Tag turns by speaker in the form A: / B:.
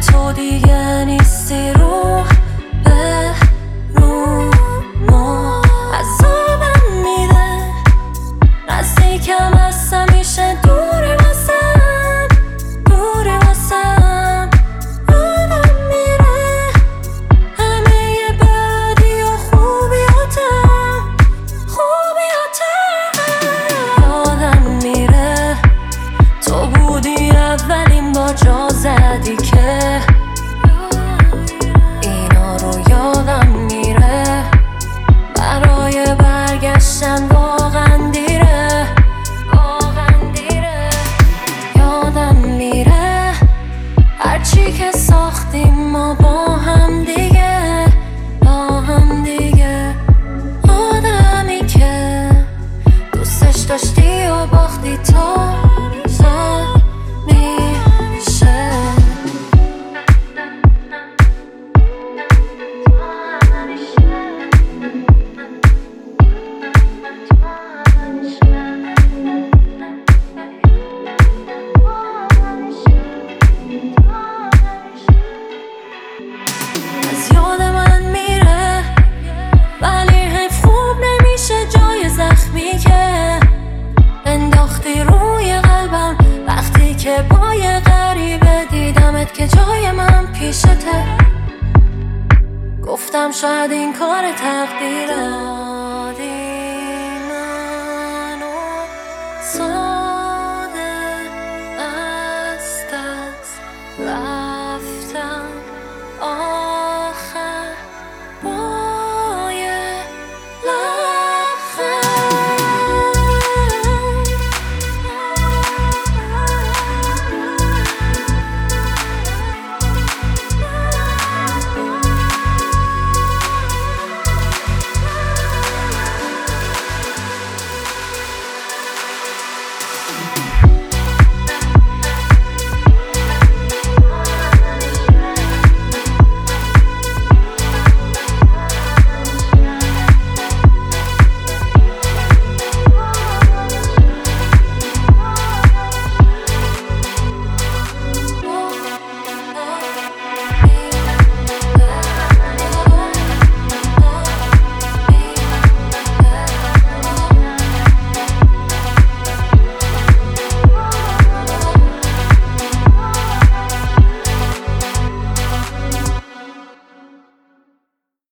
A: تو دیگه نیستی رو به رو ما عذابم میده نزدیکم هست همیشه دوری واسم دوری واسم یادم میره همه بدی و خوبیاتم یادم میره تو بودی اولین با جا زدی که اینا رو یادم میره برای برگشتن واقعا دیره یادم میره هرچی که ساختیم ما با هم دیگه آدمی که دوستش داشتی و باختی تا میشه از یاد من میره ولی حیف خوب نمیشه جای زخمی که انداختی روی قلبم وقتی که با یه غریبه دیدمت که جای من پیشته گفتم شاید این کار تقدیره